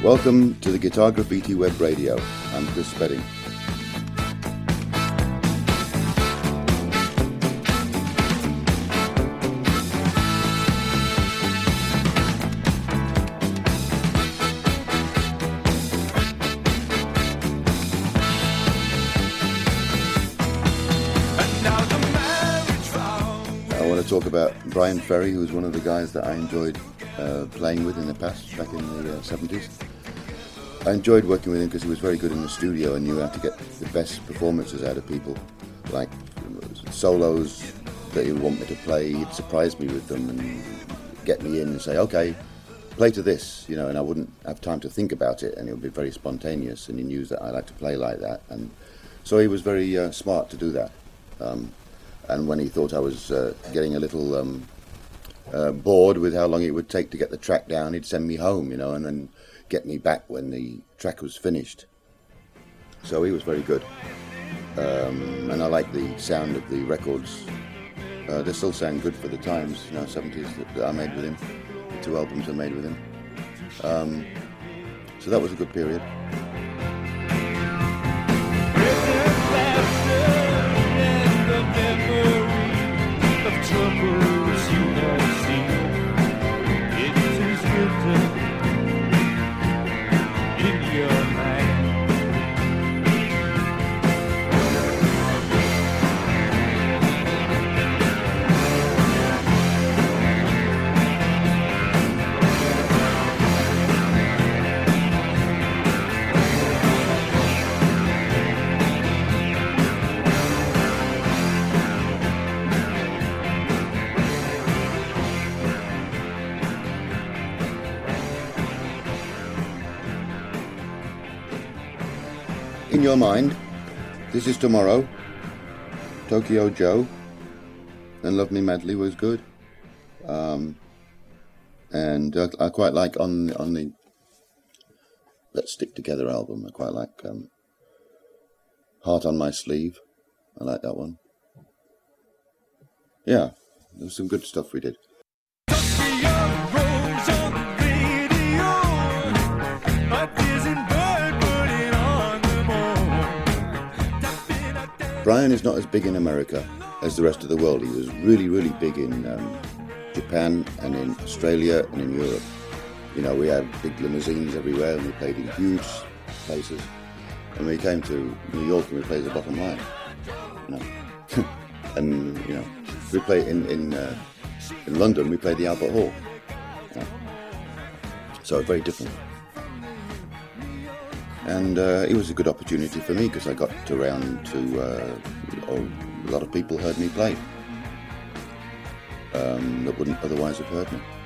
Welcome to the Guitar Graffiti Web Radio. I'm Chris Spedding. I want to talk about Bryan Ferry, who was one of the guys that I enjoyed playing with in the past, back in the 70s. I enjoyed working with him because he was very good in the studio and knew how to get the best performances out of people. Like solos that he would want me to play, he'd surprise me with them and get me in and say, okay, play to this, you know, and I wouldn't have time to think about it, and it would be very spontaneous, and he knew that I like to play like that, and so he was very smart to do that. And when he thought I was getting a little bored with how long it would take to get the track down, he'd send me home, you know, and then get me back when the track was finished. So he was very good. And I like the sound of the records. They still sound good for the times, you know, 70s that I made with him. The 2 albums I made with him. So that was a good period. In Your Mind, This Is Tomorrow, Tokyo Joe, and Love Me Madly was good. And I quite like on the Let's Stick Together album, I quite like Heart on My Sleeve. I like that one. Yeah, there was some good stuff we did. Bryan is not as big in America as the rest of the world. He was really, really big in Japan and in Australia and in Europe. You know, we had big limousines everywhere and we played in huge places. And we came to New York and we played the Bottom Line. You know? And, you know, we played in London, we played the Albert Hall. You know? So very different. And it was a good opportunity for me because I got around to a lot of people heard me play that wouldn't otherwise have heard me.